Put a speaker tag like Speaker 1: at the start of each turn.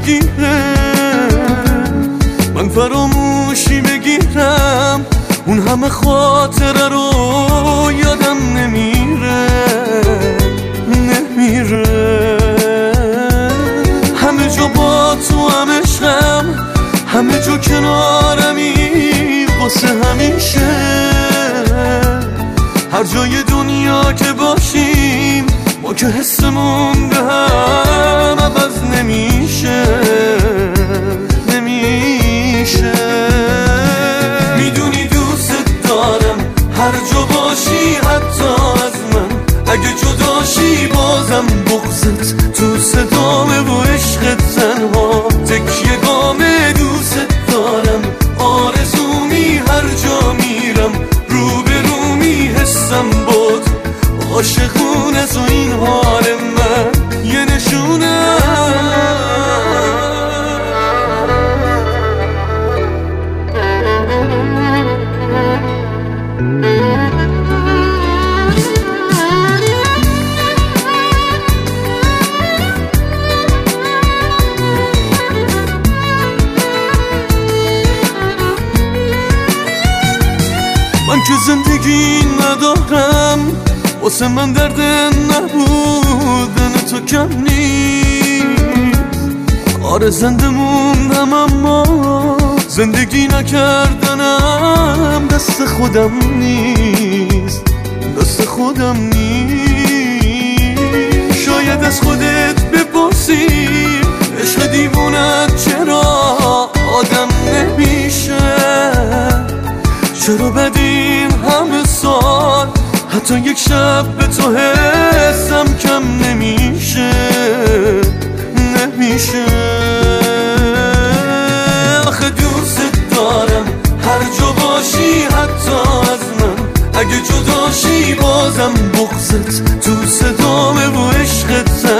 Speaker 1: بگیره، من فراموشی بگیرم، اون همه خاطره رو یادم نمیره. همه جا با تو هم عشقم، همه جا کنارمی واسه همیشه. هر جای دنیا که باشیم ما که حسمون به هم عوض نمیشه. میدونی دوست دارم، هر جا باشی حتی از من. اگه جداشی بازم بغضت تو صدامه و عشقت تنها تکیه گامه. دوست دارم، آرزومی هر جا میرم، روبرومی حسم بود عاشقونه تو این حال من یه نشونه. من که زندگی ندارم، واسه من درد نبودن تو کم نیست. آره زنده موندم اما زندگی نکردنم دست خودم نیست. شاید از خودت بپرسی عشق دیوونت چرا آدم نمیشه. چرا بدین همه سال حتی یک شب به تو حسم کم نمیشه. آخه دوست دارم، هر جا باشی حتی از من. اگه جداشی بازم بغضت تو صدامه و عشقت